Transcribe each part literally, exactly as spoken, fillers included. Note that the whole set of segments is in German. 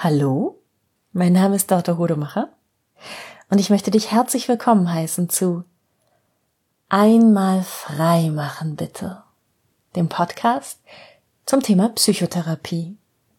Hallo, mein Name ist Dorte Hodemacher und ich möchte dich herzlich willkommen heißen zu Einmal frei machen bitte, dem Podcast zum Thema Psychotherapie.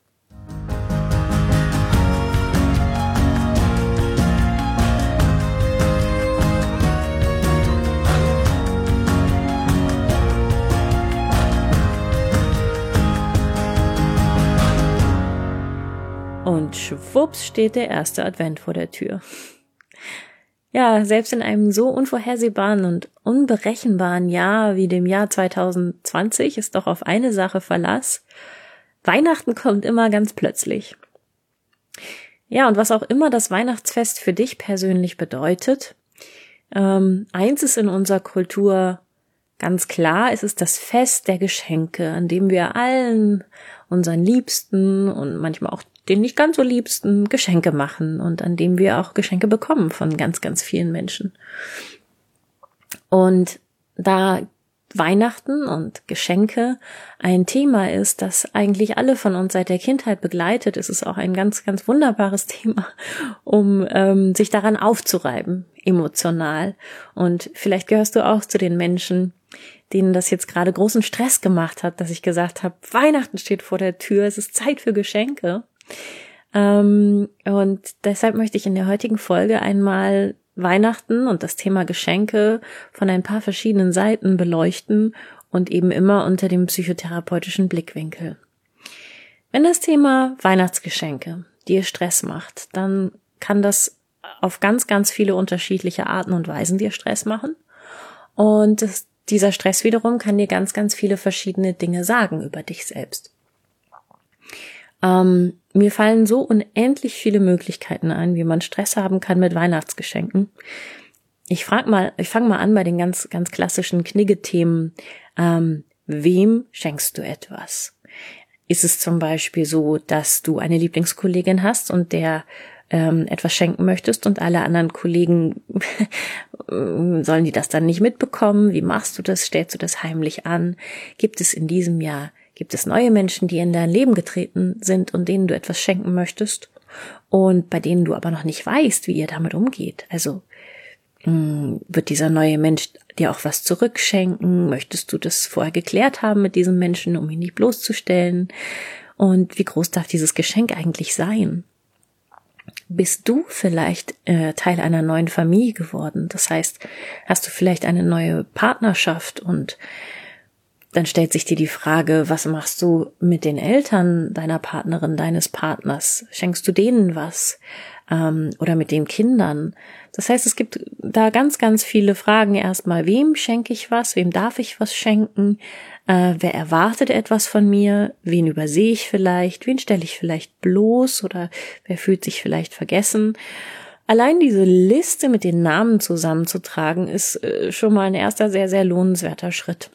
Und schwupps steht der erste Advent vor der Tür. Ja, selbst in einem so unvorhersehbaren und unberechenbaren Jahr wie dem Jahr zwanzig zwanzig ist doch auf eine Sache Verlass. Weihnachten kommt immer ganz plötzlich. Ja, und was auch immer das Weihnachtsfest für dich persönlich bedeutet, ähm, eins ist in unserer Kultur ganz klar, es ist das Fest der Geschenke, an dem wir allen unseren Liebsten und manchmal auch den nicht ganz so Liebsten Geschenke machen und an dem wir auch Geschenke bekommen von ganz, ganz vielen Menschen. Und da Weihnachten und Geschenke ein Thema ist, das eigentlich alle von uns seit der Kindheit begleitet, ist es auch ein ganz, ganz wunderbares Thema, um ähm, sich daran aufzureiben, emotional. Und vielleicht gehörst du auch zu den Menschen, denen das jetzt gerade großen Stress gemacht hat, dass ich gesagt habe, Weihnachten steht vor der Tür, es ist Zeit für Geschenke. Ähm, und deshalb möchte ich in der heutigen Folge einmal Weihnachten und das Thema Geschenke von ein paar verschiedenen Seiten beleuchten und eben immer unter dem psychotherapeutischen Blickwinkel. Wenn das Thema Weihnachtsgeschenke dir Stress macht, dann kann das auf ganz, ganz viele unterschiedliche Arten und Weisen dir Stress machen. Und das, dieser Stress wiederum kann dir ganz, ganz viele verschiedene Dinge sagen über dich selbst. Ähm, mir fallen so unendlich viele Möglichkeiten ein, wie man Stress haben kann mit Weihnachtsgeschenken. Ich frag mal, ich fange mal an bei den ganz, ganz klassischen Knigge-Themen. Ähm, wem schenkst du etwas? Ist es zum Beispiel so, dass du eine Lieblingskollegin hast und der ähm, etwas schenken möchtest und alle anderen Kollegen sollen die das dann nicht mitbekommen? Wie machst du das? Stellst du das heimlich an? Gibt es in diesem Jahr Gibt es neue Menschen, die in dein Leben getreten sind und denen du etwas schenken möchtest und bei denen du aber noch nicht weißt, wie ihr damit umgeht? Also mh, wird dieser neue Mensch dir auch was zurückschenken? Möchtest du das vorher geklärt haben mit diesem Menschen, um ihn nicht bloßzustellen? Und wie groß darf dieses Geschenk eigentlich sein? Bist du vielleicht äh, Teil einer neuen Familie geworden? Das heißt, hast du vielleicht eine neue Partnerschaft und dann stellt sich dir die Frage, was machst du mit den Eltern deiner Partnerin, deines Partners? Schenkst du denen was? Ähm, oder mit den Kindern? Das heißt, es gibt da ganz, ganz viele Fragen. Erstmal, wem schenke ich was? Wem darf ich was schenken? Äh, wer erwartet etwas von mir? Wen übersehe ich vielleicht? Wen stelle ich vielleicht bloß? Oder wer fühlt sich vielleicht vergessen? Allein diese Liste mit den Namen zusammenzutragen, ist äh, schon mal ein erster sehr, sehr lohnenswerter Schritt.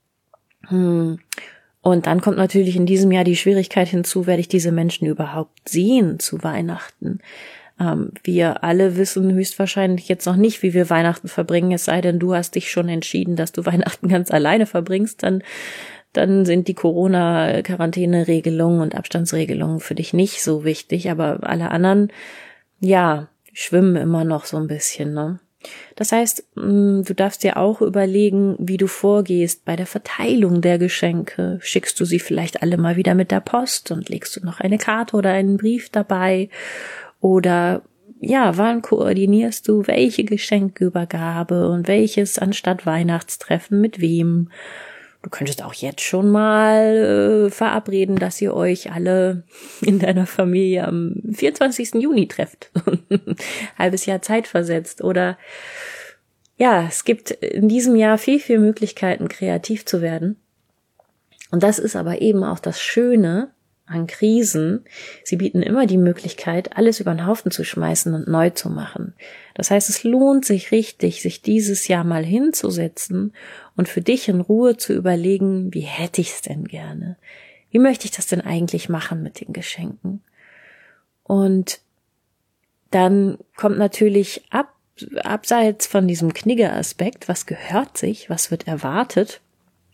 Und dann kommt natürlich in diesem Jahr die Schwierigkeit hinzu, werde ich diese Menschen überhaupt sehen zu Weihnachten? Ähm, wir alle wissen höchstwahrscheinlich jetzt noch nicht, wie wir Weihnachten verbringen, es sei denn, du hast dich schon entschieden, dass du Weihnachten ganz alleine verbringst, dann, dann sind die Corona-Quarantäne-Regelungen und Abstandsregelungen für dich nicht so wichtig, aber alle anderen, ja, schwimmen immer noch so ein bisschen, ne? Das heißt, du darfst dir auch überlegen, wie du vorgehst bei der Verteilung der Geschenke. Schickst du sie vielleicht alle mal wieder mit der Post und legst du noch eine Karte oder einen Brief dabei? Oder ja, wann koordinierst du welche Geschenkübergabe und welches anstatt Weihnachtstreffen mit wem? Du könntest auch jetzt schon mal äh, verabreden, dass ihr euch alle in deiner Familie am vierundzwanzigsten Juni trefft. Halbes Jahr Zeit versetzt. Oder ja, es gibt in diesem Jahr viel, viel Möglichkeiten, kreativ zu werden. Und das ist aber eben auch das Schöne an Krisen. Sie bieten immer die Möglichkeit, alles über den Haufen zu schmeißen und neu zu machen. Das heißt, es lohnt sich richtig, sich dieses Jahr mal hinzusetzen und für dich in Ruhe zu überlegen, wie hätte ich es denn gerne? Wie möchte ich das denn eigentlich machen mit den Geschenken? Und dann kommt natürlich ab, abseits von diesem Knigge-Aspekt, was gehört sich, was wird erwartet,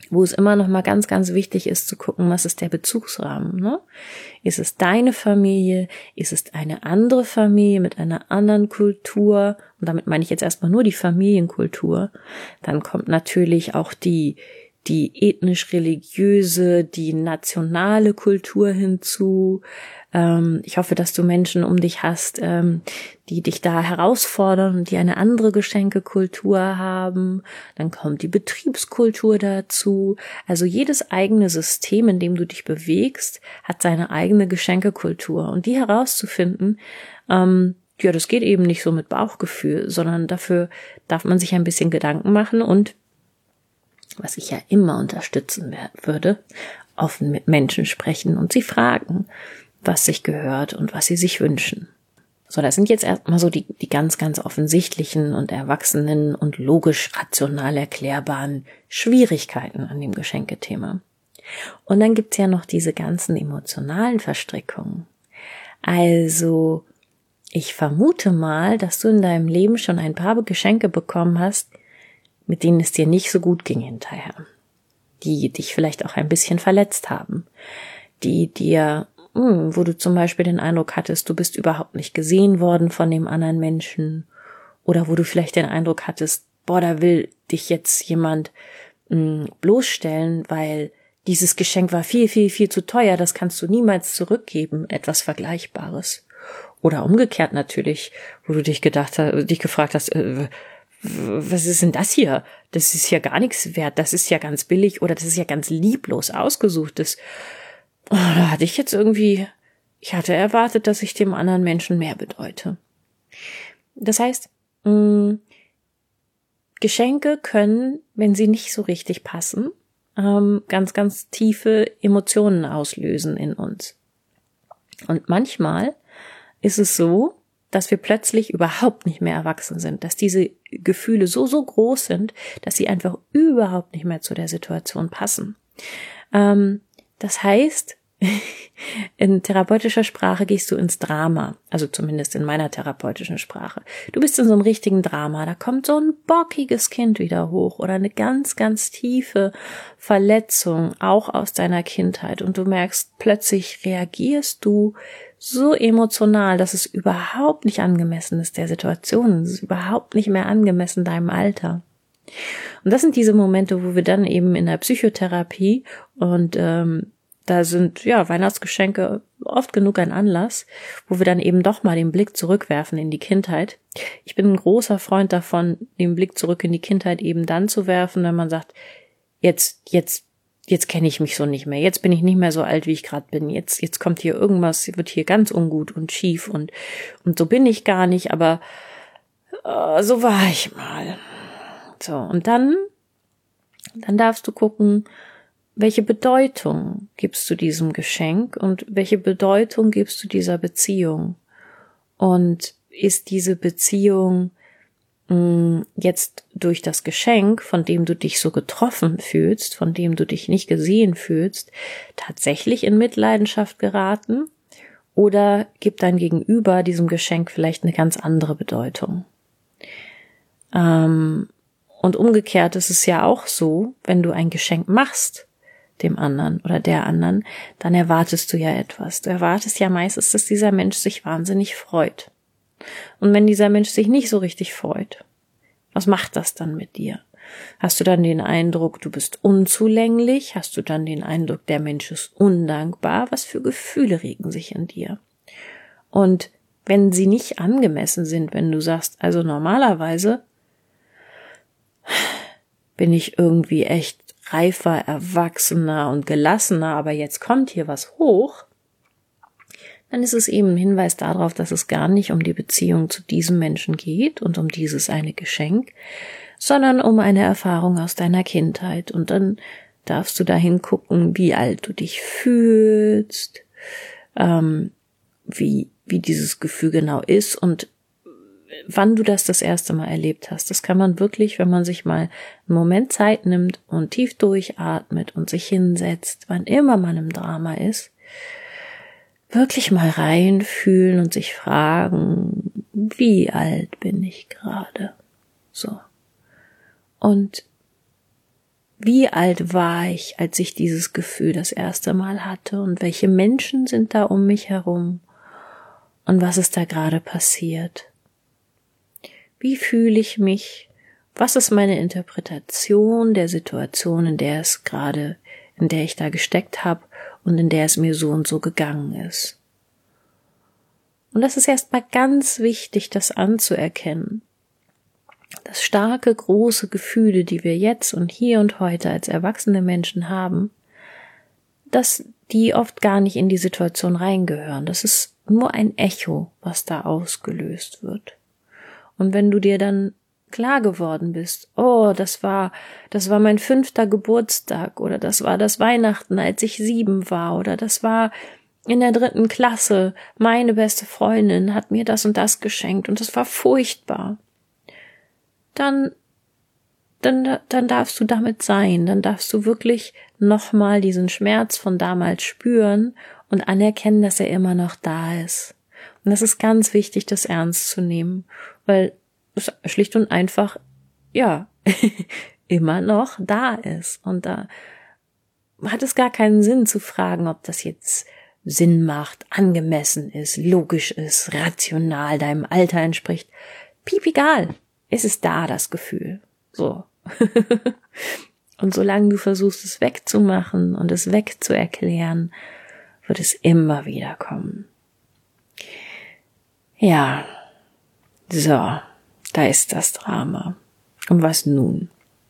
wo es immer noch mal ganz, ganz wichtig ist zu gucken, was ist der Bezugsrahmen, ne? Ist es deine Familie? Ist es eine andere Familie mit einer anderen Kultur? Und damit meine ich jetzt erstmal nur die Familienkultur. Dann kommt natürlich auch die die ethnisch-religiöse, die nationale Kultur hinzu. Ähm, ich hoffe, dass du Menschen um dich hast, ähm, die dich da herausfordern und die eine andere Geschenkekultur haben. Dann kommt die Betriebskultur dazu. Also jedes eigene System, in dem du dich bewegst, hat seine eigene Geschenkekultur. Und die herauszufinden, ähm, ja, das geht eben nicht so mit Bauchgefühl, sondern dafür darf man sich ein bisschen Gedanken machen und was ich ja immer unterstützen würde, offen mit Menschen sprechen und sie fragen, was sich gehört und was sie sich wünschen. So, das sind jetzt erstmal so die, die ganz, ganz offensichtlichen und erwachsenen und logisch rational erklärbaren Schwierigkeiten an dem Geschenkethema. Und dann gibt's ja noch diese ganzen emotionalen Verstrickungen. Also, ich vermute mal, dass du in deinem Leben schon ein paar Geschenke bekommen hast, mit denen es dir nicht so gut ging hinterher, die dich vielleicht auch ein bisschen verletzt haben, die dir, mh, wo du zum Beispiel den Eindruck hattest, du bist überhaupt nicht gesehen worden von dem anderen Menschen, oder wo du vielleicht den Eindruck hattest, boah, da will dich jetzt jemand mh, bloßstellen, weil dieses Geschenk war viel, viel, viel zu teuer, das kannst du niemals zurückgeben, etwas Vergleichbares. Oder umgekehrt natürlich, wo du dich gedacht hast, dich gefragt hast, äh, was ist denn das hier? Das ist ja gar nichts wert, das ist ja ganz billig oder das ist ja ganz lieblos ausgesucht. Das, oh, da hatte ich jetzt irgendwie, ich hatte erwartet, dass ich dem anderen Menschen mehr bedeute. Das heißt, mh, Geschenke können, wenn sie nicht so richtig passen, ähm, ganz, ganz tiefe Emotionen auslösen in uns. Und manchmal ist es so, dass wir plötzlich überhaupt nicht mehr erwachsen sind, dass diese Gefühle so, so groß sind, dass sie einfach überhaupt nicht mehr zu der Situation passen. Ähm, das heißt, in therapeutischer Sprache gehst du ins Drama, also zumindest in meiner therapeutischen Sprache. Du bist in so einem richtigen Drama, da kommt so ein bockiges Kind wieder hoch oder eine ganz, ganz tiefe Verletzung, auch aus deiner Kindheit, und du merkst, plötzlich reagierst du so emotional, dass es überhaupt nicht angemessen ist der Situation, es ist überhaupt nicht mehr angemessen deinem Alter. Und das sind diese Momente, wo wir dann eben in der Psychotherapie, und ähm, da sind ja Weihnachtsgeschenke oft genug ein Anlass, wo wir dann eben doch mal den Blick zurückwerfen in die Kindheit. Ich bin ein großer Freund davon, den Blick zurück in die Kindheit eben dann zu werfen, wenn man sagt, jetzt, jetzt, jetzt kenne ich mich so nicht mehr, jetzt bin ich nicht mehr so alt, wie ich gerade bin, jetzt, jetzt kommt hier irgendwas, wird hier ganz ungut und schief und, und so bin ich gar nicht, aber äh, so war ich mal. So, und dann, dann darfst du gucken, welche Bedeutung gibst du diesem Geschenk und welche Bedeutung gibst du dieser Beziehung? Und ist diese Beziehung mh, jetzt durch das Geschenk, von dem du dich so getroffen fühlst, von dem du dich nicht gesehen fühlst, tatsächlich in Mitleidenschaft geraten? Oder gibt dein Gegenüber diesem Geschenk vielleicht eine ganz andere Bedeutung? Ähm, und umgekehrt ist es ja auch so, wenn du ein Geschenk machst, dem anderen oder der anderen, dann erwartest du ja etwas. Du erwartest ja meistens, dass dieser Mensch sich wahnsinnig freut. Und wenn dieser Mensch sich nicht so richtig freut, was macht das dann mit dir? Hast du dann den Eindruck, du bist unzulänglich? Hast du dann den Eindruck, der Mensch ist undankbar? Was für Gefühle regen sich in dir? Und wenn sie nicht angemessen sind, wenn du sagst, also normalerweise bin ich irgendwie echt reifer, erwachsener und gelassener, aber jetzt kommt hier was hoch, dann ist es eben ein Hinweis darauf, dass es gar nicht um die Beziehung zu diesem Menschen geht und um dieses eine Geschenk, sondern um eine Erfahrung aus deiner Kindheit. Und dann darfst du dahin gucken, wie alt du dich fühlst, ähm, wie, wie dieses Gefühl genau ist und wann du das das erste Mal erlebt hast. Das kann man wirklich, wenn man sich mal einen Moment Zeit nimmt und tief durchatmet und sich hinsetzt, wann immer man im Drama ist, wirklich mal reinfühlen und sich fragen, wie alt bin ich gerade? So. Und Wie alt war ich, als ich dieses Gefühl das erste Mal hatte? Und welche Menschen sind da um mich herum? Und was ist da gerade passiert? Wie fühle ich mich? Was ist meine Interpretation der Situation, in der es gerade, in der ich da gesteckt habe und in der es mir so und so gegangen ist? Und das ist erstmal ganz wichtig, das anzuerkennen. Dass starke, große Gefühle, die wir jetzt und hier und heute als erwachsene Menschen haben, dass die oft gar nicht in die Situation reingehören. Das ist nur ein Echo, was da ausgelöst wird. Und wenn du dir dann klar geworden bist, oh, das war, das war mein fünfter Geburtstag oder das war das Weihnachten, als ich sieben war oder das war in der dritten Klasse, meine beste Freundin hat mir das und das geschenkt und das war furchtbar. Dann, dann, dann darfst du damit sein, dann darfst du wirklich nochmal diesen Schmerz von damals spüren und anerkennen, dass er immer noch da ist. Und das ist ganz wichtig, das ernst zu nehmen, weil es schlicht und einfach, ja, immer noch da ist. Und da hat es gar keinen Sinn zu fragen, ob das jetzt Sinn macht, angemessen ist, logisch ist, rational deinem Alter entspricht. Piep egal. Es ist da, das Gefühl. So. Und solange du versuchst, es wegzumachen und es wegzuerklären, wird es immer wieder kommen. Ja. So. Da ist das Drama. Und was nun?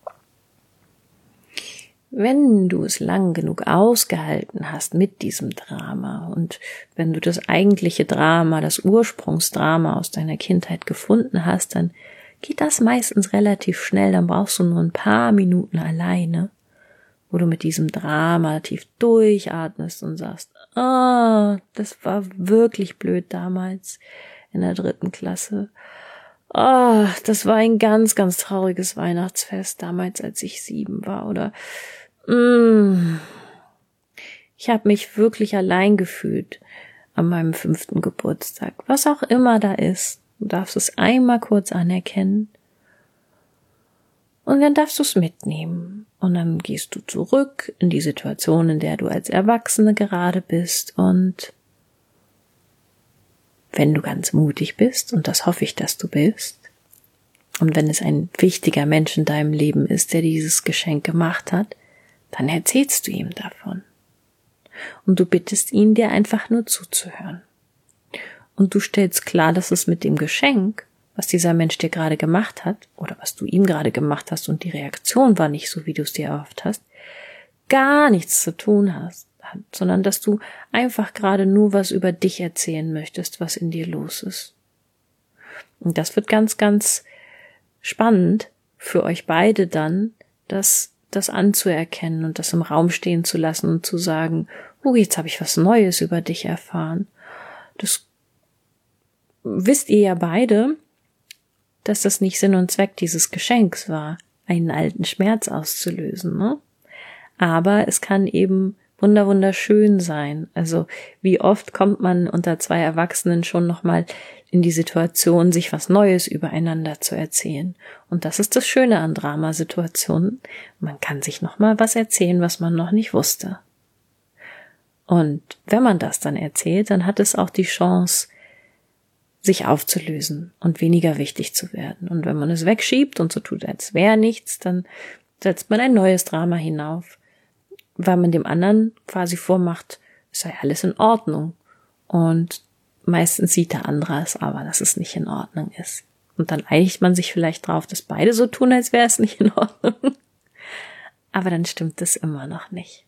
Wenn du es lang genug ausgehalten hast mit diesem Drama und wenn du das eigentliche Drama, das Ursprungsdrama aus deiner Kindheit gefunden hast, dann geht das meistens relativ schnell, dann brauchst du nur ein paar Minuten alleine, wo du mit diesem Drama tief durchatmest und sagst, ah, oh, das war wirklich blöd damals in der dritten Klasse. Ah, oh, das war ein ganz, ganz trauriges Weihnachtsfest damals, als ich sieben war. Oder mm, ich habe mich wirklich allein gefühlt an meinem fünften Geburtstag. Was auch immer da ist. Du darfst es einmal kurz anerkennen und dann darfst du es mitnehmen. Und dann gehst du zurück in die Situation, in der du als Erwachsene gerade bist. Und wenn du ganz mutig bist, und das hoffe ich, dass du bist, und wenn es ein wichtiger Mensch in deinem Leben ist, der dieses Geschenk gemacht hat, dann erzählst du ihm davon. Und du bittest ihn, dir einfach nur zuzuhören. Und du stellst klar, dass es mit dem Geschenk, was dieser Mensch dir gerade gemacht hat, oder was du ihm gerade gemacht hast und die Reaktion war nicht so, wie du es dir erhofft hast, gar nichts zu tun hast, sondern dass du einfach gerade nur was über dich erzählen möchtest, was in dir los ist. Und das wird ganz, ganz spannend für euch beide dann, das, das anzuerkennen und das im Raum stehen zu lassen und zu sagen, oh, jetzt habe ich was Neues über dich erfahren. Das wisst ihr ja beide, dass das nicht Sinn und Zweck dieses Geschenks war, einen alten Schmerz auszulösen, ne? Aber es kann eben wunder wunderschön sein. Also wie oft kommt man unter zwei Erwachsenen schon nochmal in die Situation, sich was Neues übereinander zu erzählen. Und das ist das Schöne an Dramasituationen. Man kann sich nochmal was erzählen, was man noch nicht wusste. Und wenn man das dann erzählt, dann hat es auch die Chance, sich aufzulösen und weniger wichtig zu werden. Und wenn man es wegschiebt und so tut, als wäre nichts, dann setzt man ein neues Drama hinauf, weil man dem anderen quasi vormacht, es sei alles in Ordnung. Und meistens sieht der andere es aber, dass es nicht in Ordnung ist. Und dann einigt man sich vielleicht drauf, dass beide so tun, als wäre es nicht in Ordnung. Aber dann stimmt es immer noch nicht.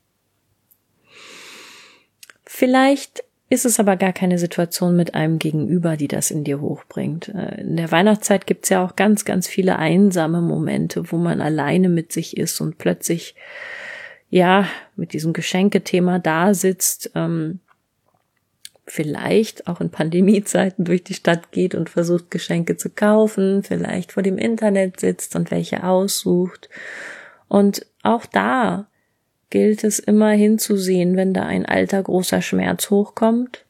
Vielleicht ist es aber gar keine Situation mit einem Gegenüber, die das in dir hochbringt. In der Weihnachtszeit gibt's ja auch ganz, ganz viele einsame Momente, wo man alleine mit sich ist und plötzlich, ja, mit diesem Geschenkethema da sitzt, ähm, vielleicht auch in Pandemiezeiten durch die Stadt geht und versucht, Geschenke zu kaufen, vielleicht vor dem Internet sitzt und welche aussucht. Und auch da gilt es immer hinzusehen, wenn da ein alter, großer Schmerz hochkommt.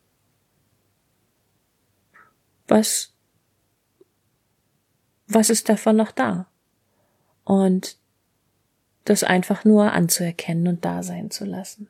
Was, was ist davon noch da? Und das einfach nur anzuerkennen und da sein zu lassen.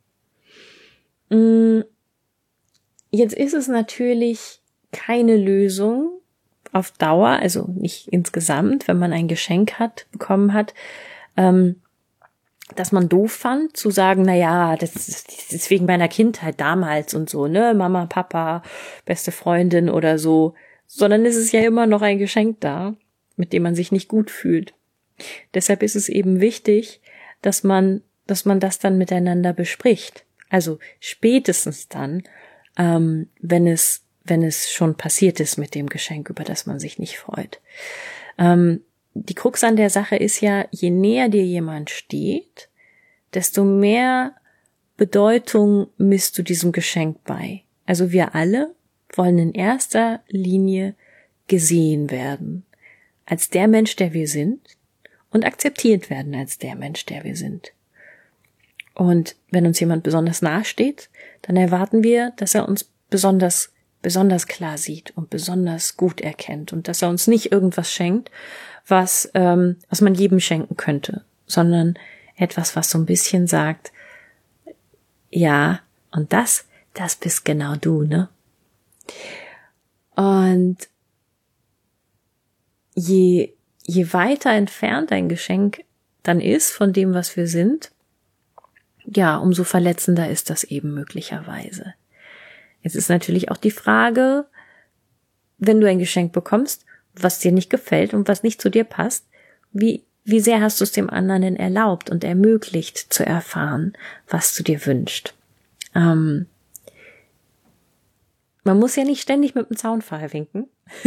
Jetzt ist es natürlich keine Lösung auf Dauer, also nicht insgesamt, wenn man ein Geschenk hat, bekommen hat, ähm, dass man doof fand, zu sagen, na ja, das ist, das ist wegen meiner Kindheit damals und so, ne, Mama, Papa, beste Freundin oder so, sondern es ist ja immer noch ein Geschenk da, mit dem man sich nicht gut fühlt. Deshalb ist es eben wichtig, dass man, dass man das dann miteinander bespricht. Also spätestens dann, ähm, wenn es, wenn es schon passiert ist mit dem Geschenk, über das man sich nicht freut. Ähm, die Krux an der Sache ist ja, je näher dir jemand steht, desto mehr Bedeutung misst du diesem Geschenk bei. Also wir alle wollen in erster Linie gesehen werden, als der Mensch, der wir sind, und akzeptiert werden als der Mensch, der wir sind. Und wenn uns jemand besonders nahe steht, dann erwarten wir, dass er uns besonders, besonders klar sieht und besonders gut erkennt und dass er uns nicht irgendwas schenkt, was, ähm, was man jedem schenken könnte, sondern etwas, was so ein bisschen sagt, ja, und das, das bist genau du, ne? Und je, je weiter entfernt ein Geschenk dann ist von dem, was wir sind, ja, umso verletzender ist das eben möglicherweise. Jetzt ist natürlich auch die Frage, wenn du ein Geschenk bekommst, was dir nicht gefällt und was nicht zu dir passt, wie, wie sehr hast du es dem anderen denn erlaubt und ermöglicht zu erfahren, was du dir wünschst? Ähm, man muss ja nicht ständig mit dem Zaunpfahl winken.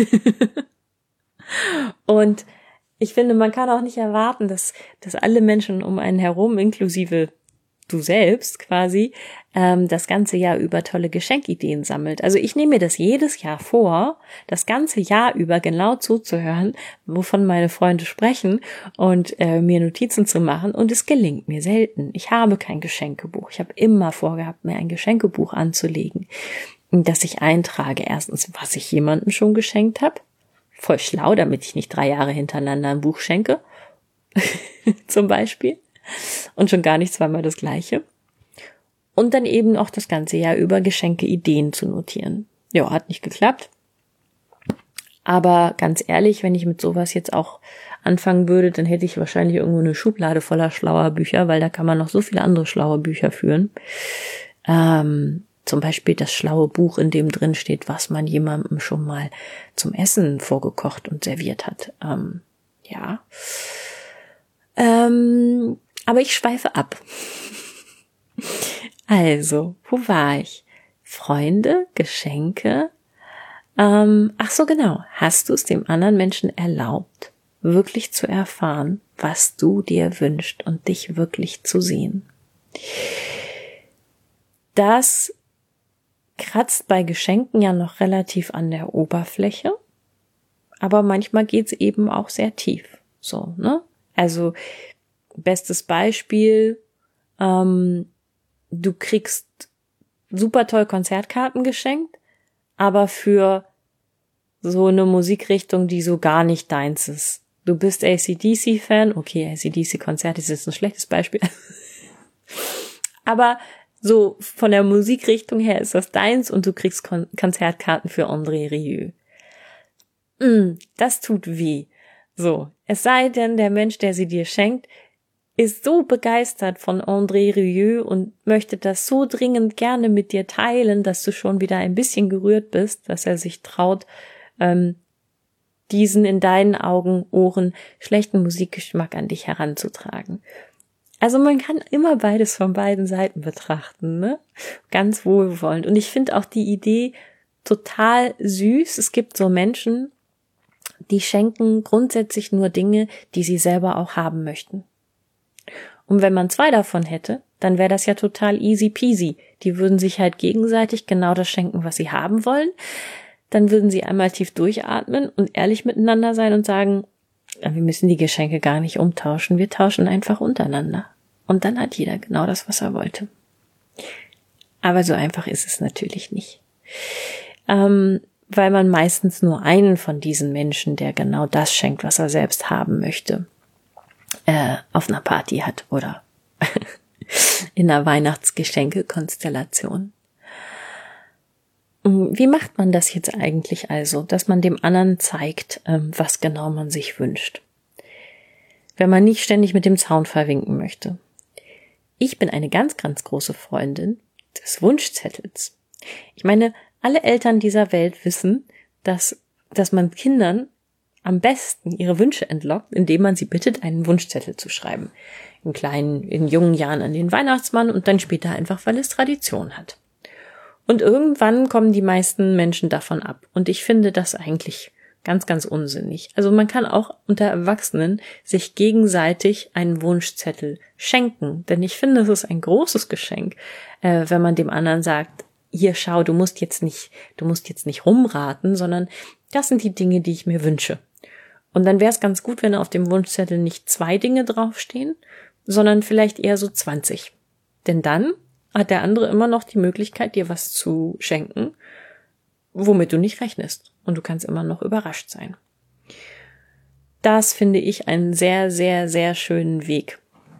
Und ich finde, man kann auch nicht erwarten, dass, dass alle Menschen um einen herum, inklusive du selbst quasi, ähm, das ganze Jahr über tolle Geschenkideen sammelt. Also ich nehme mir das jedes Jahr vor, das ganze Jahr über genau zuzuhören, wovon meine Freunde sprechen und äh, mir Notizen zu machen, und es gelingt mir selten. Ich habe kein Geschenkebuch. Ich habe immer vorgehabt, mir ein Geschenkebuch anzulegen, dass ich eintrage, erstens, was ich jemandem schon geschenkt habe. Voll schlau, damit ich nicht drei Jahre hintereinander ein Buch schenke, zum Beispiel. Und schon gar nicht zweimal das Gleiche. Und dann eben auch das ganze Jahr über Geschenkeideen zu notieren. Ja, hat nicht geklappt. Aber ganz ehrlich, wenn ich mit sowas jetzt auch anfangen würde, dann hätte ich wahrscheinlich irgendwo eine Schublade voller schlauer Bücher, weil da kann man noch so viele andere schlaue Bücher führen. Ähm, zum Beispiel das schlaue Buch, in dem drin steht, was man jemandem schon mal zum Essen vorgekocht und serviert hat. Ähm, ja. Ähm, aber ich schweife ab. Also, wo war ich? Freunde, Geschenke. Ähm, ach so, genau. Hast du es dem anderen Menschen erlaubt, wirklich zu erfahren, was du dir wünschst und dich wirklich zu sehen? Das kratzt bei Geschenken ja noch relativ an der Oberfläche, aber manchmal geht's eben auch sehr tief. So, ne? Also, bestes Beispiel, ähm, du kriegst super toll Konzertkarten geschenkt, aber für so eine Musikrichtung, die so gar nicht deins ist. Du bist A C D C-Fan, okay, A C D C-Konzert ist jetzt ein schlechtes Beispiel, aber so von der Musikrichtung her ist das deins und du kriegst Kon- Konzertkarten für André Rieu. Mm, das tut weh. So, es sei denn, der Mensch, der sie dir schenkt, ist so begeistert von André Rieu und möchte das so dringend gerne mit dir teilen, dass du schon wieder ein bisschen gerührt bist, dass er sich traut, ähm, diesen in deinen Augen, Ohren schlechten Musikgeschmack an dich heranzutragen. Also man kann immer beides von beiden Seiten betrachten, ne? Ganz wohlwollend. Und ich finde auch die Idee total süß. Es gibt so Menschen, die schenken grundsätzlich nur Dinge, die sie selber auch haben möchten. Und wenn man zwei davon hätte, dann wäre das ja total easy peasy. Die würden sich halt gegenseitig genau das schenken, was sie haben wollen. Dann würden sie einmal tief durchatmen und ehrlich miteinander sein und sagen, wir müssen die Geschenke gar nicht umtauschen, wir tauschen einfach untereinander. Und dann hat jeder genau das, was er wollte. Aber so einfach ist es natürlich nicht. Ähm, weil man meistens nur einen von diesen Menschen, der genau das schenkt, was er selbst haben möchte, äh, auf einer Party hat oder in einer Weihnachtsgeschenke-Konstellation. Wie macht man das jetzt eigentlich also, dass man dem anderen zeigt, was genau man sich wünscht? Wenn man nicht ständig mit dem Zaunpfahl winken möchte. Ich bin eine ganz, ganz große Freundin des Wunschzettels. Ich meine, alle Eltern dieser Welt wissen, dass, dass man Kindern am besten ihre Wünsche entlockt, indem man sie bittet, einen Wunschzettel zu schreiben. In kleinen, in jungen Jahren an den Weihnachtsmann und dann später einfach, weil es Tradition hat. Und irgendwann kommen die meisten Menschen davon ab. Und ich finde das eigentlich ganz, ganz unsinnig. Also man kann auch unter Erwachsenen sich gegenseitig einen Wunschzettel schenken. Denn ich finde, es ist ein großes Geschenk, äh, wenn man dem anderen sagt, hier schau, du musst jetzt nicht, du musst jetzt nicht rumraten, sondern das sind die Dinge, die ich mir wünsche. Und dann wäre es ganz gut, wenn auf dem Wunschzettel nicht zwei Dinge draufstehen, sondern vielleicht eher so zwanzig. Denn dann hat der andere immer noch die Möglichkeit, dir was zu schenken, womit du nicht rechnest. Und du kannst immer noch überrascht sein. Das finde ich einen sehr, sehr, sehr schönen Weg.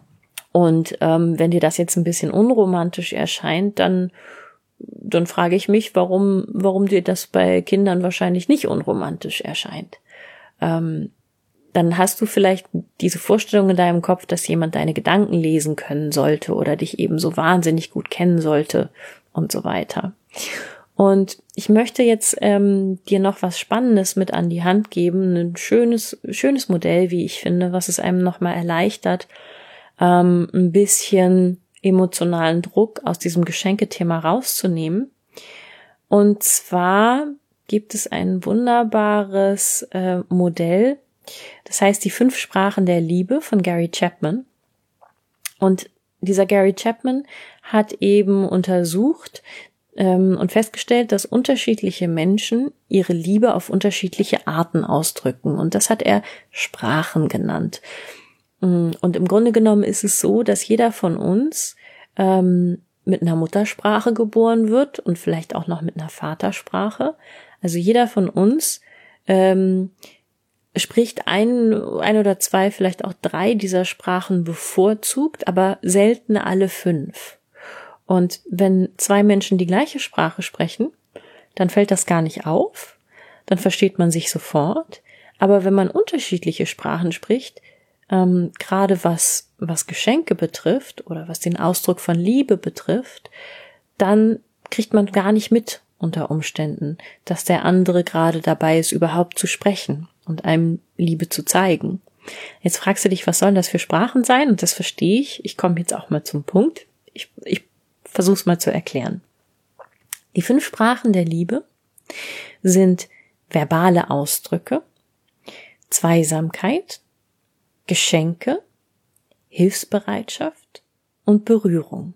Und ähm, wenn dir das jetzt ein bisschen unromantisch erscheint, dann, dann frage ich mich, warum, warum dir das bei Kindern wahrscheinlich nicht unromantisch erscheint. Ähm, dann hast du vielleicht diese Vorstellung in deinem Kopf, dass jemand deine Gedanken lesen können sollte oder dich eben so wahnsinnig gut kennen sollte und so weiter. Und ich möchte jetzt ähm, dir noch was Spannendes mit an die Hand geben, ein schönes, schönes Modell, wie ich finde, was es einem nochmal erleichtert, ähm, ein bisschen emotionalen Druck aus diesem Geschenkethema rauszunehmen. Und zwar gibt es ein wunderbares äh, Modell, das heißt die fünf Sprachen der Liebe von Gary Chapman. Und dieser Gary Chapman hat eben untersucht ähm, und festgestellt, dass unterschiedliche Menschen ihre Liebe auf unterschiedliche Arten ausdrücken. Und das hat er Sprachen genannt. Und im Grunde genommen ist es so, dass jeder von uns ähm, mit einer Muttersprache geboren wird und vielleicht auch noch mit einer Vatersprache. Also jeder von uns ähm, spricht ein, ein oder zwei, vielleicht auch drei dieser Sprachen bevorzugt, aber selten alle fünf. Und wenn zwei Menschen die gleiche Sprache sprechen, dann fällt das gar nicht auf, dann versteht man sich sofort. Aber wenn man unterschiedliche Sprachen spricht, ähm, gerade was, was Geschenke betrifft oder was den Ausdruck von Liebe betrifft, dann kriegt man gar nicht mit unter Umständen, dass der andere gerade dabei ist, überhaupt zu sprechen und einem Liebe zu zeigen. Jetzt fragst du dich, was sollen das für Sprachen sein? Und das verstehe ich. Ich komme jetzt auch mal zum Punkt. Ich, ich versuche es mal zu erklären. Die fünf Sprachen der Liebe sind verbale Ausdrücke, Zweisamkeit, Geschenke, Hilfsbereitschaft und Berührung.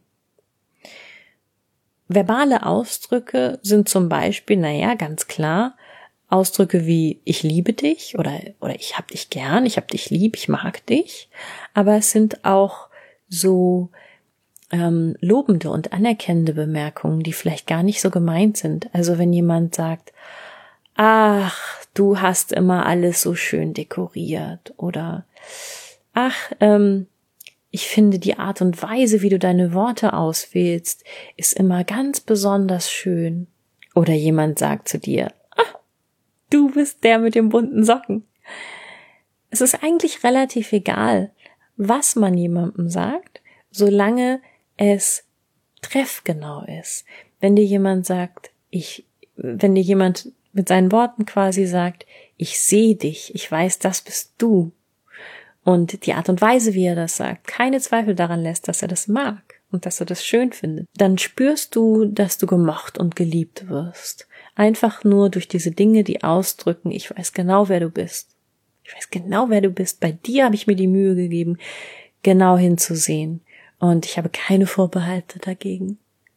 Verbale Ausdrücke sind zum Beispiel, naja, ganz klar, Ausdrücke wie ich liebe dich oder oder ich hab dich gern, ich hab dich lieb, ich mag dich. Aber es sind auch so ähm, lobende und anerkennende Bemerkungen, die vielleicht gar nicht so gemeint sind. Also wenn jemand sagt, ach, du hast immer alles so schön dekoriert oder ach, ähm, ich finde die Art und Weise, wie du deine Worte auswählst, ist immer ganz besonders schön. Oder jemand sagt zu dir, ah, du bist der mit den bunten Socken. Es ist eigentlich relativ egal, was man jemandem sagt, solange es treffgenau ist. Wenn dir jemand sagt, ich, wenn dir jemand mit seinen Worten quasi sagt, ich sehe dich, ich weiß, das bist du. Und die Art und Weise, wie er das sagt, keine Zweifel daran lässt, dass er das mag und dass er das schön findet. Dann spürst du, dass du gemocht und geliebt wirst. Einfach nur durch diese Dinge, die ausdrücken, ich weiß genau, wer du bist. Ich weiß genau, wer du bist. Bei dir habe ich mir die Mühe gegeben, genau hinzusehen. Und ich habe keine Vorbehalte dagegen.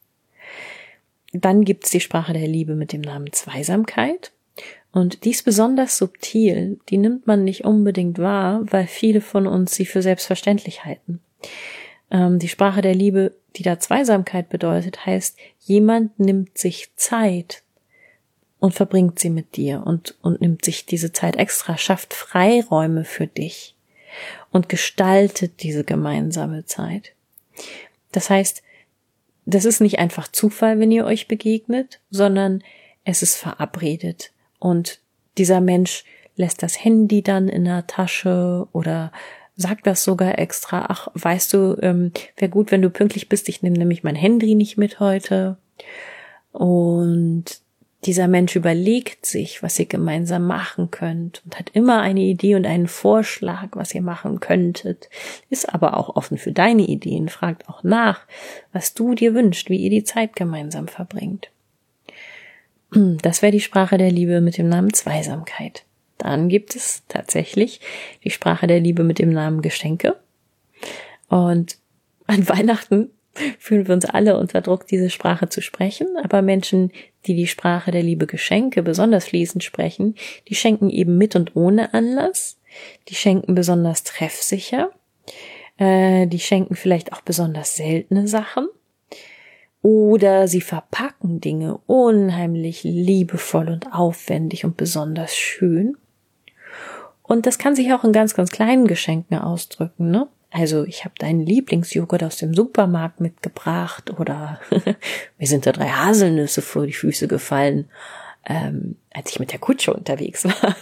Dann gibt's die Sprache der Liebe mit dem Namen Zweisamkeit. Und die ist besonders subtil, die nimmt man nicht unbedingt wahr, weil viele von uns sie für selbstverständlich halten. Ähm, die Sprache der Liebe, die da Zweisamkeit bedeutet, heißt, jemand nimmt sich Zeit und verbringt sie mit dir und, und nimmt sich diese Zeit extra, schafft Freiräume für dich. und gestaltet diese gemeinsame Zeit. Das heißt, das ist nicht einfach Zufall, wenn ihr euch begegnet, sondern es ist verabredet. Und dieser Mensch lässt das Handy dann in der Tasche oder sagt das sogar extra. Ach, weißt du, ähm, wäre gut, wenn du pünktlich bist. Ich nehme nämlich mein Handy nicht mit heute. Und dieser Mensch überlegt sich, was ihr gemeinsam machen könnt und hat immer eine Idee und einen Vorschlag, was ihr machen könntet, ist aber auch offen für deine Ideen, fragt auch nach, was du dir wünschst, wie ihr die Zeit gemeinsam verbringt. Das wäre die Sprache der Liebe mit dem Namen Zweisamkeit. Dann gibt es tatsächlich die Sprache der Liebe mit dem Namen Geschenke. Und an Weihnachten fühlen wir uns alle unter Druck, diese Sprache zu sprechen. Aber Menschen, die die Sprache der Liebe Geschenke besonders fließend sprechen, die schenken eben mit und ohne Anlass. Die schenken besonders treffsicher. Äh, die schenken vielleicht auch besonders seltene Sachen. Oder sie verpacken Dinge unheimlich liebevoll und aufwendig und besonders schön. Und das kann sich auch in ganz, ganz kleinen Geschenken ausdrücken, ne? Also ich habe deinen Lieblingsjoghurt aus dem Supermarkt mitgebracht oder mir sind da drei Haselnüsse vor die Füße gefallen, ähm, als ich mit der Kutsche unterwegs war.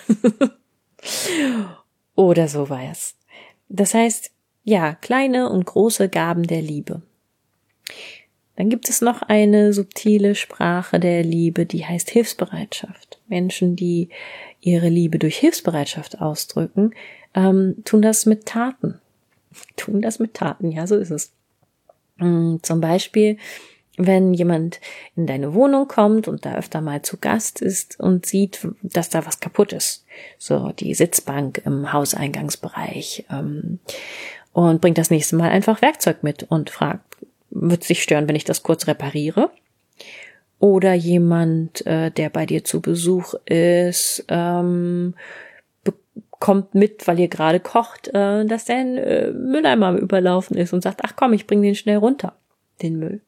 Oder sowas. Das heißt, ja, kleine und große Gaben der Liebe. Dann gibt es noch eine subtile Sprache der Liebe, die heißt Hilfsbereitschaft. Menschen, die ihre Liebe durch Hilfsbereitschaft ausdrücken, ähm, tun das mit Taten. Tun das mit Taten, ja, so ist es. Zum Beispiel, wenn jemand in deine Wohnung kommt und da öfter mal zu Gast ist und sieht, dass da was kaputt ist. So die Sitzbank im Hauseingangsbereich. Ähm, und bringt das nächste Mal einfach Werkzeug mit und fragt, wird es dich stören, wenn ich das kurz repariere? Oder jemand, äh, der bei dir zu Besuch ist, ähm, kommt mit, weil ihr gerade kocht, äh, dass der äh, Mülleimer überlaufen ist und sagt, ach komm, ich bring den schnell runter, den Müll.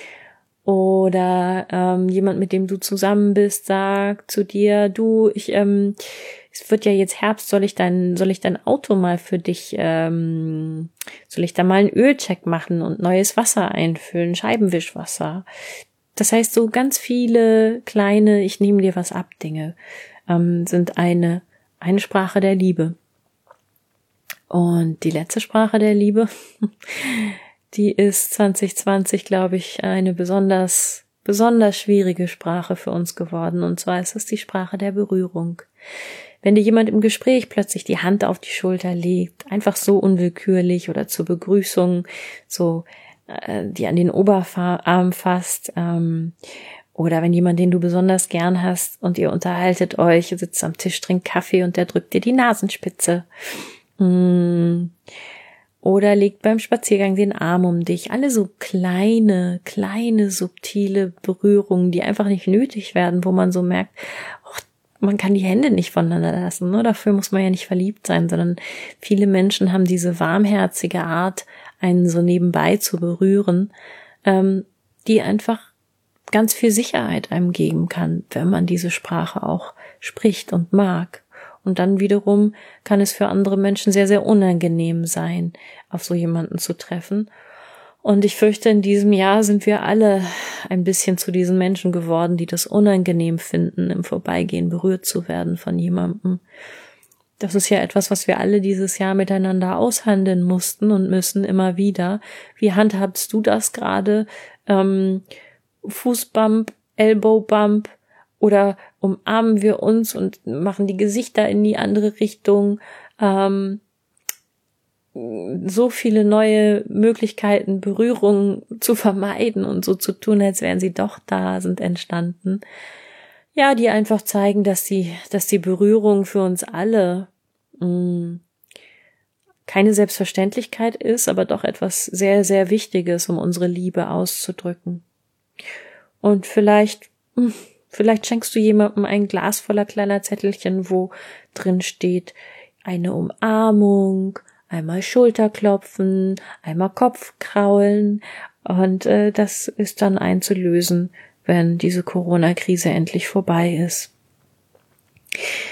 Oder ähm, jemand, mit dem du zusammen bist, sagt zu dir, du, ich, ähm, es wird ja jetzt Herbst, soll ich dein, soll ich dein Auto mal für dich, ähm, soll ich da mal einen Ölcheck machen und neues Wasser einfüllen, Scheibenwischwasser. Das heißt, so ganz viele kleine, ich nehme dir was ab, Dinge, ähm, sind eine Eine Sprache der Liebe. Und die letzte Sprache der Liebe, die ist zwanzig zwanzig, glaube ich, eine besonders, besonders schwierige Sprache für uns geworden. Und zwar ist es die Sprache der Berührung. Wenn dir jemand im Gespräch plötzlich die Hand auf die Schulter legt, einfach so unwillkürlich oder zur Begrüßung, so äh, die an den Oberarm fasst, ähm, oder wenn jemand, den du besonders gern hast und ihr unterhaltet euch, sitzt am Tisch, trinkt Kaffee und der drückt dir die Nasenspitze. Oder legt beim Spaziergang den Arm um dich. Alle so kleine, kleine, subtile Berührungen, die einfach nicht nötig werden, wo man so merkt, oh, man kann die Hände nicht voneinander lassen. Ne? Dafür muss man ja nicht verliebt sein, sondern viele Menschen haben diese warmherzige Art, einen so nebenbei zu berühren, ähm, die einfach ganz viel Sicherheit einem geben kann, wenn man diese Sprache auch spricht und mag. Und dann wiederum kann es für andere Menschen sehr, sehr unangenehm sein, auf so jemanden zu treffen. Und ich fürchte, in diesem Jahr sind wir alle ein bisschen zu diesen Menschen geworden, die das unangenehm finden, im Vorbeigehen berührt zu werden von jemandem. Das ist ja etwas, was wir alle dieses Jahr miteinander aushandeln mussten und müssen immer wieder. Wie handhabst du das gerade? Ähm, Fußbump, Elbowbump oder umarmen wir uns und machen die Gesichter in die andere Richtung. Ähm, so viele neue Möglichkeiten, Berührungen zu vermeiden und so zu tun, als wären sie doch da, sind entstanden. Ja, die einfach zeigen, dass die, dass die Berührung für uns alle mh, keine Selbstverständlichkeit ist, aber doch etwas sehr, sehr Wichtiges, um unsere Liebe auszudrücken. Und vielleicht, vielleicht schenkst du jemandem ein Glas voller kleiner Zettelchen, wo drin steht, eine Umarmung, einmal Schulterklopfen, einmal Kopfkraulen. Und äh, das ist dann einzulösen, wenn diese Corona-Krise endlich vorbei ist.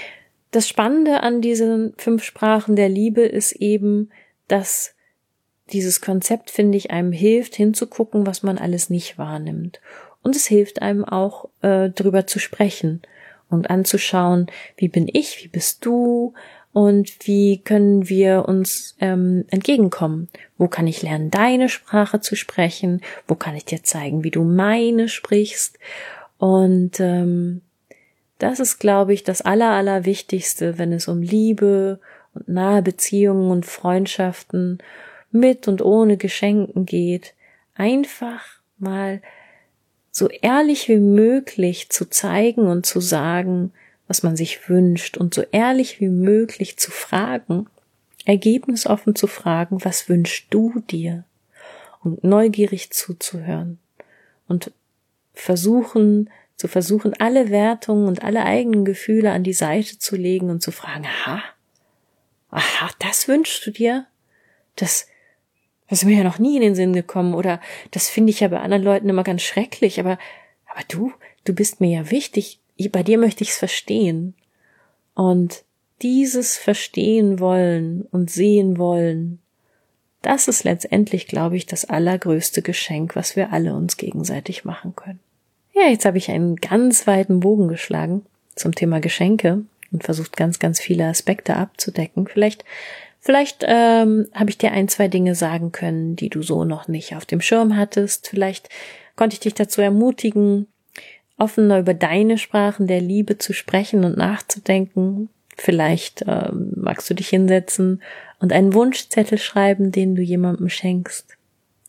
das Spannende an diesen fünf Sprachen der Liebe ist eben, dass dieses Konzept, finde ich, einem hilft, hinzugucken, was man alles nicht wahrnimmt. Und es hilft einem auch, äh, drüber zu sprechen und anzuschauen, wie bin ich, wie bist du und wie können wir uns ähm, entgegenkommen. Wo kann ich lernen, deine Sprache zu sprechen? Wo kann ich dir zeigen, wie du meine sprichst? Und ähm, das ist, glaube ich, das Aller, Allerwichtigste, wenn es um Liebe und nahe Beziehungen und Freundschaften mit und ohne Geschenken geht. Einfach mal so ehrlich wie möglich zu zeigen und zu sagen, was man sich wünscht, und so ehrlich wie möglich zu fragen, ergebnisoffen zu fragen, was wünschst du dir? Und neugierig zuzuhören und versuchen, zu versuchen, alle Wertungen und alle eigenen Gefühle an die Seite zu legen und zu fragen, aha, aha, das wünschst du dir? Das, das ist mir ja noch nie in den Sinn gekommen, oder das finde ich ja bei anderen Leuten immer ganz schrecklich, aber, aber du, du bist mir ja wichtig, bei dir möchte ich es verstehen. Und dieses Verstehen wollen und sehen wollen, das ist letztendlich, glaube ich, das allergrößte Geschenk, was wir alle uns gegenseitig machen können. Ja, jetzt habe ich einen ganz weiten Bogen geschlagen zum Thema Geschenke und versucht, ganz, ganz viele Aspekte abzudecken. Vielleicht, vielleicht ähm, habe ich dir ein, zwei Dinge sagen können, die du so noch nicht auf dem Schirm hattest. Vielleicht konnte ich dich dazu ermutigen, offener über deine Sprachen der Liebe zu sprechen und nachzudenken. Vielleicht ähm, magst du dich hinsetzen und einen Wunschzettel schreiben, den du jemandem schenkst.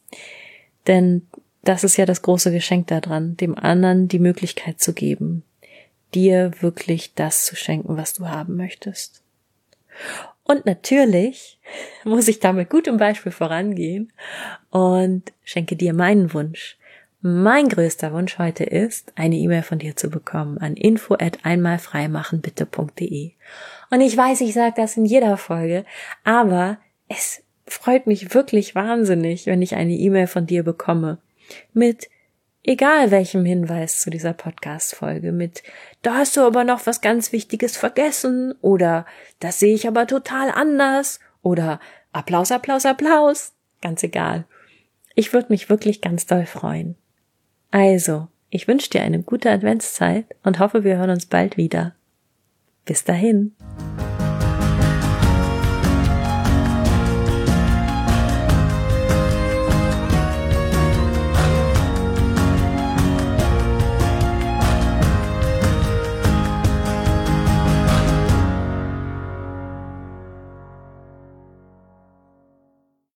Denn das ist ja das große Geschenk daran, dem anderen die Möglichkeit zu geben, dir wirklich das zu schenken, was du haben möchtest. Und natürlich muss ich da mit gutem Beispiel vorangehen und schenke dir meinen Wunsch. Mein größter Wunsch heute ist, eine E-Mail von dir zu bekommen an info at einmalfreimachenbitte punkt de. Und ich weiß, ich sage das in jeder Folge, aber es freut mich wirklich wahnsinnig, wenn ich eine E-Mail von dir bekomme. Mit egal welchem Hinweis zu dieser Podcast-Folge, mit da hast du aber noch was ganz Wichtiges vergessen, oder das sehe ich aber total anders, oder Applaus, Applaus, Applaus, ganz egal. Ich würde mich wirklich ganz doll freuen. Also, ich wünsche dir eine gute Adventszeit und hoffe, wir hören uns bald wieder. Bis dahin.